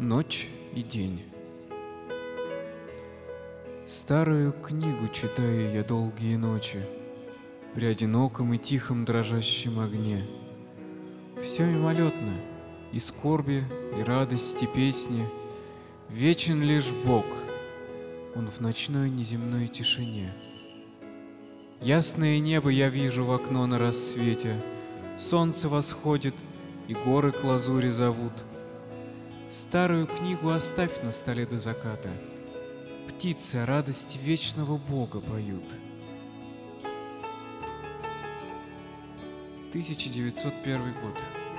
Ночь и день. Старую книгу читаю я долгие ночи, при одиноком и тихом дрожащем огне. Все мимолетно, и скорби, и радости, песни. Вечен лишь Бог, Он в ночной неземной тишине. Ясное небо я вижу в окно на рассвете, солнце восходит, и горы к лазури зовут. Старую книгу оставь на столе до заката, птицы о радости вечного Бога поют. 1901 год.